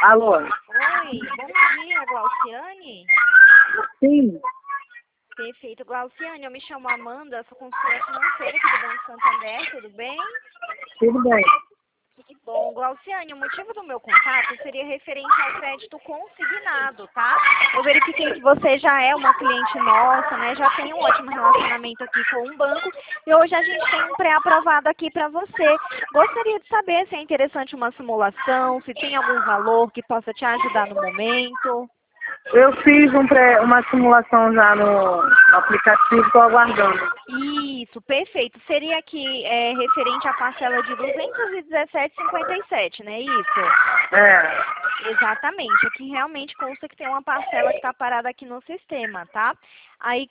Alô? Oi, bom dia, Glauciane. Sim. Perfeito, Glauciane, eu me chamo Amanda, sou consultora financeira aqui do Banco Santander, tudo bem? Tudo bem. Que bom, Glauciane, o motivo do meu contato seria referente ao crédito consignado, tá? Eu verifiquei que você já é uma cliente nossa, né? Já tem um ótimo relacionamento aqui com o banco e hoje a gente tem um pré-aprovado aqui para você. Gostaria de saber se é interessante uma simulação, se tem algum valor que possa te ajudar no momento. Eu fiz uma simulação já no aplicativo, estou aguardando. Isso, perfeito. Seria aqui referente à parcela de 217,57, não é isso? É. Exatamente. Aqui realmente consta que tem uma parcela que está parada aqui no sistema, tá? Aí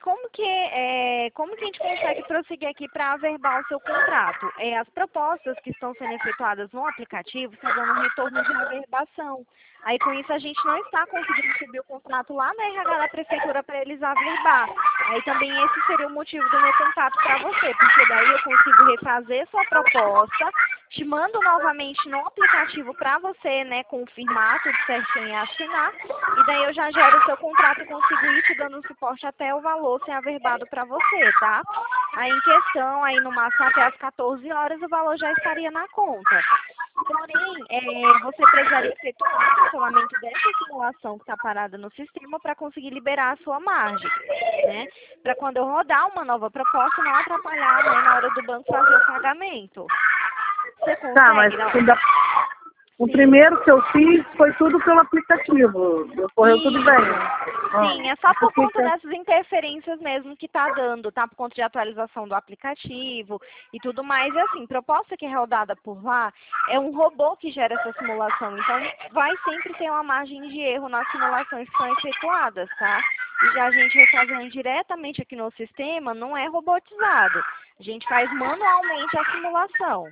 como que a gente consegue prosseguir aqui para averbar o seu contrato? As propostas que estão sendo efetuadas no aplicativo estão dando um retorno de averbação. Aí com isso a gente não está conseguindo subir o contrato lá na RH da prefeitura para eles averbar. Aí também esse seria o motivo do meu contato para você, porque daí eu consigo refazer sua proposta, te mando novamente no aplicativo para você, né, confirmar tudo certinho e assinar, e daí eu já gero o seu contrato e consigo ir te dando suporte até o valor ser averbado para você, tá? Aí em questão, aí no máximo até às 14 horas o valor já estaria na conta. Porém, você precisaria efetuar o cancelamento dessa simulação que está parada no sistema para conseguir liberar a sua margem, né? Para quando eu rodar uma nova proposta, não atrapalhar, né, na hora do banco fazer o pagamento. Você Tá, mas consegue? Não? o Sim. primeiro que eu fiz foi tudo pelo aplicativo. Correu tudo bem. Sim, é só por conta Fica... dessas interferências mesmo que tá dando, tá? Por conta de atualização do aplicativo e tudo mais. E assim, proposta que é rodada por lá é um robô que gera essa simulação. Então, vai sempre ter uma margem de erro nas simulações que são efetuadas, tá? E já a gente refazendo diretamente aqui no sistema, não é robotizado. A gente faz manualmente a simulação,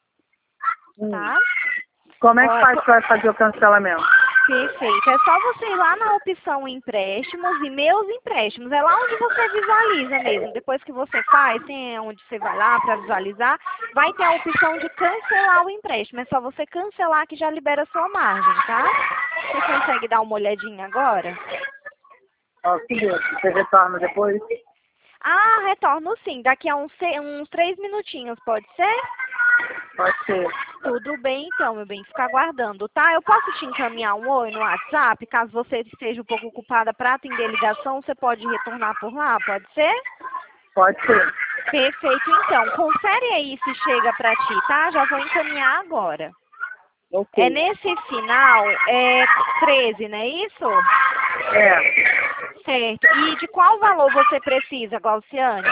tá? Como é que Olha, faz para fazer o cancelamento? perfeito. É só você ir lá na opção empréstimos e meus empréstimos. É lá onde você visualiza mesmo. Depois que você faz, tem onde você vai lá para visualizar, vai ter a opção de cancelar o empréstimo. É só você cancelar que já libera a sua margem, tá? Você consegue dar uma olhadinha agora? Ó, seguinte, você retorna depois? Ah, retorno sim. Daqui a uns 3 minutinhos, pode ser? Pode ser. Tudo bem, então, meu bem, fica aguardando, tá? Eu posso te encaminhar um oi no WhatsApp, caso você esteja um pouco ocupada para atender ligação, você pode retornar por lá, pode ser? Pode ser. Perfeito, então. Confere aí se chega para ti, tá? Já vou encaminhar agora. É Ok. nesse final, 13, não é isso? É. Certo. E de qual valor você precisa, Glauciane?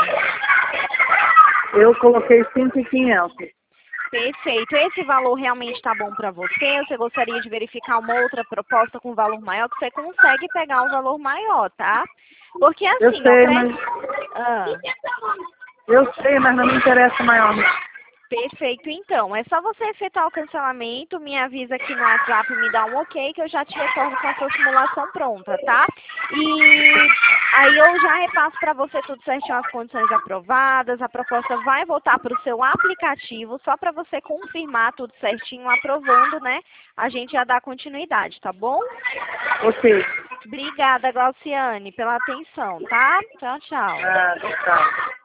Eu coloquei 5.500. Perfeito. Esse valor realmente está bom para você? Você gostaria de verificar uma outra proposta com valor maior? Que você consegue pegar um valor maior, tá? Porque Eu assim, ó, sei, mas Ah, não me interessa maior. perfeito, então. É só você efetuar o cancelamento, me avisa aqui no WhatsApp, me dá um ok, que eu já te retorno com a sua simulação pronta, tá? E aí eu já repasso para você tudo certinho, as condições aprovadas, a proposta vai voltar para o seu aplicativo, só para você confirmar tudo certinho, aprovando, né? A gente já dá continuidade, tá bom? Ok. Obrigada, Glauciane, pela atenção, tá? Tchau, tchau. Ah, tá.